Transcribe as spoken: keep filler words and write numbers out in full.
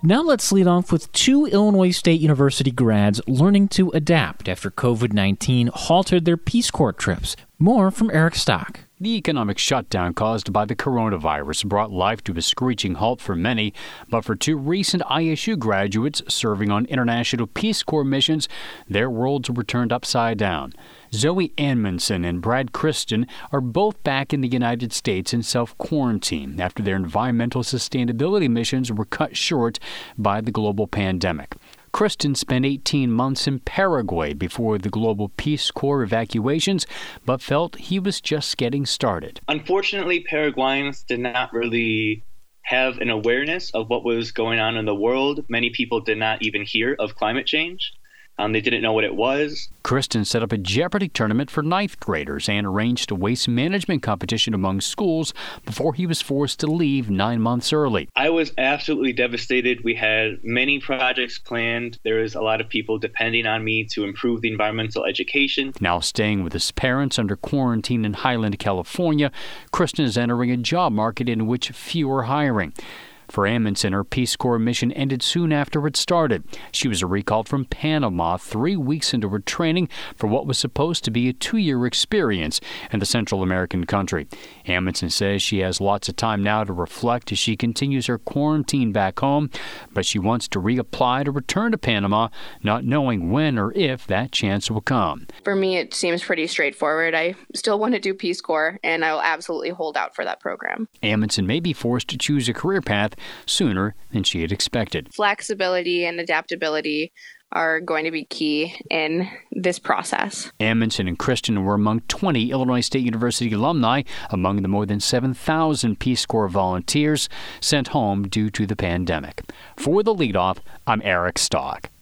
Now let's lead off with two Illinois State University grads learning to adapt after covid nineteen halted their Peace Corps trips. More from Eric Stock. The economic shutdown caused by the coronavirus brought life to a screeching halt for many, but for two recent I S U graduates serving on international Peace Corps missions, their worlds were turned upside down. Zoe Amundson and Brad Kristen are both back in the United States in self-quarantine after their environmental sustainability missions were cut short by the global pandemic. Kristen spent eighteen months in Paraguay before the global Peace Corps evacuations, but felt he was just getting started. Unfortunately, Paraguayans did not really have an awareness of what was going on in the world. Many people did not even hear of climate change. Um, they didn't know what it was. Kristen set up a Jeopardy tournament for ninth graders and arranged a waste management competition among schools before he was forced to leave nine months early. I was absolutely devastated. We had many projects planned. There was a lot of people depending on me to improve the environmental education. Now staying with his parents under quarantine in Highland, California, Kristen is entering a job market in which few are hiring. For Amundson, her Peace Corps mission ended soon after it started. She was recalled from Panama three weeks into her training for what was supposed to be a two-year experience in the Central American country. Amundson says she has lots of time now to reflect as she continues her quarantine back home, but she wants to reapply to return to Panama, not knowing when or if that chance will come. For me, it seems pretty straightforward. I still want to do Peace Corps, and I will absolutely hold out for that program. Amundson may be forced to choose a career path sooner than she had expected. Flexibility and adaptability are going to be key in this process. Amundson and Kristen were among twenty Illinois State University alumni among the more than seven thousand Peace Corps volunteers sent home due to the pandemic. For The Leadoff, I'm Eric Stock.